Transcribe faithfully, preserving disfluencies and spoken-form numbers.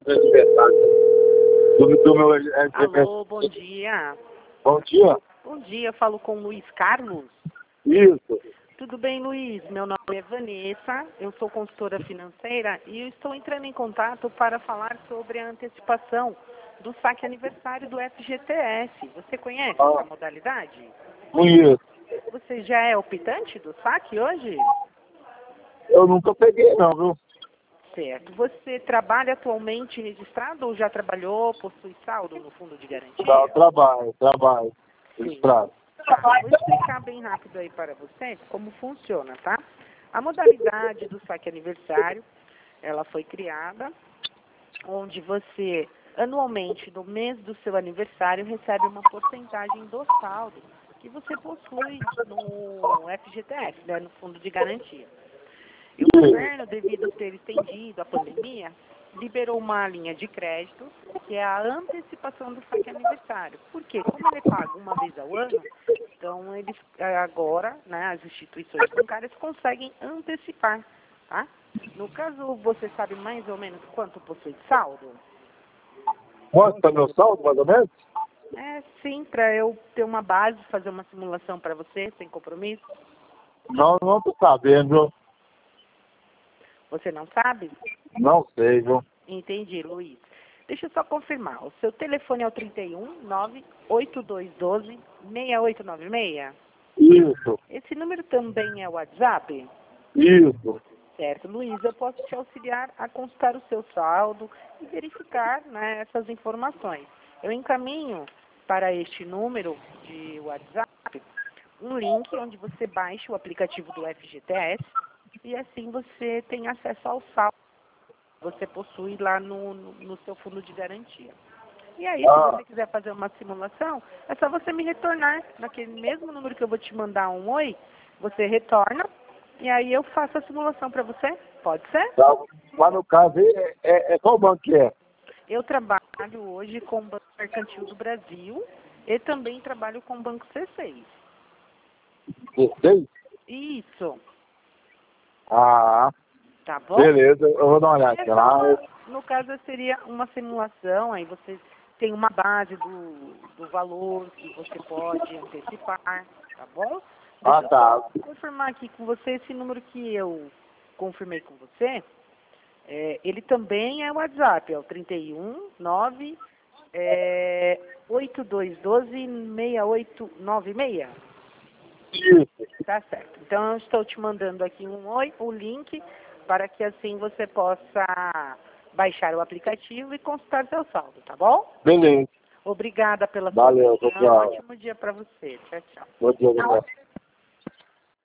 Do, do meu aniversário. Alô, bom dia. Bom dia. Bom dia, falo com o Luiz Carlos. Isso. Tudo bem, Luiz? Meu nome é Vanessa, eu sou consultora financeira e eu estou entrando em contato para falar sobre a antecipação do saque aniversário do F G T S. Você conhece Ah. essa modalidade? Conheço. Você já é optante do saque hoje? Eu nunca peguei não, viu? Certo. Você trabalha atualmente registrado ou já trabalhou, possui saldo no fundo de garantia? Não, trabalho, trabalho. Sim. Registrado. Tá, vou explicar bem rápido aí para você como funciona, tá? A modalidade do saque aniversário, ela foi criada onde você, anualmente, no mês do seu aniversário, recebe uma porcentagem do saldo que você possui no F G T S, né, no Fundo de Garantia. E o governo, devido a ter estendido a pandemia, liberou uma linha de crédito, que é a antecipação do saque aniversário. Por quê? Como ele é pago uma vez ao ano, então eles agora, né, as instituições bancárias conseguem antecipar, tá? No caso, você sabe mais ou menos quanto possui de saldo? Quanto está meu saldo, mais ou menos? É, sim, para eu ter uma base, fazer uma simulação para você, sem compromisso. Não, não estou sabendo, viu? Você não sabe? Não sei, viu? Entendi, Luiz. Deixa eu só confirmar. O seu telefone é o trinta e um, nove oito dois um dois, seis oito nove seis? Isso, Esse número também é o WhatsApp? isso. Certo, Luiz, eu posso te auxiliar a consultar o seu saldo e verificar, né, essas informações. Eu encaminho para este número de WhatsApp um link onde você baixa o aplicativo do F G T S e assim você tem acesso ao saldo que você possui lá no, no, no seu fundo de garantia. E aí, se Ah, você quiser fazer uma simulação, é só você me retornar naquele mesmo número que eu vou te mandar um oi, você retorna e aí eu faço a simulação para você. Pode ser? tá. Mas no caso aí, é, é, é qual banco que é? Eu trabalho hoje com o Banco Mercantil do Brasil e também trabalho com o Banco C seis. Vocês? Isso, Ah, tá bom? beleza. Eu vou dar uma olhada Essa, lá. no caso, seria uma simulação, aí você tem uma base do, do valor que você pode antecipar, tá bom? Deixa Ah, eu tá. só confirmar aqui com você esse número que eu confirmei com você. É, ele também é o WhatsApp, é o trinta e um, nove, é, oito dois um dois, seis oito nove seis. Isso. Tá certo. Então, eu estou te mandando aqui um oi, o link, para que assim você possa baixar o aplicativo e consultar seu saldo, tá bom? Beleza. Obrigada pela sua Valeu, atenção. pessoal. Ótimo dia para você. Tchau, tchau. Bom dia, galera.